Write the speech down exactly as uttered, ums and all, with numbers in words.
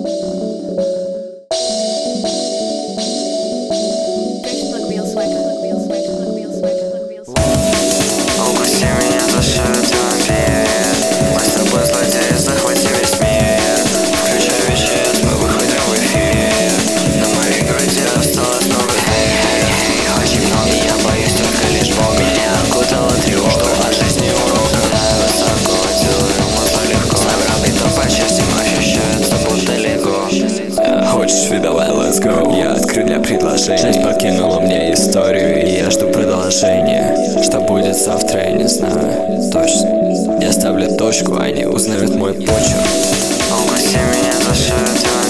Укуси меня за шею, ты вампир. Мы с тобой злодеи, захвати весь мир. Включай вещец, мы выходим в эфир. На моей груди осталось много дыр. Очень много, я боюсь, только лишь Бог меня окутала тревога. Жду от жизни урок, когда я высоко делаю музло легко. Награды то по частям ощущаются, будто лего. Хочешь фи, давай, let's go. Я открыт для предложений. Жизнь подкинула мне историю, и я жду продолжения. Что будет завтра, я не знаю точно. Я ставлю точку, они узнают мой почерк. Укуси меня за шею, ты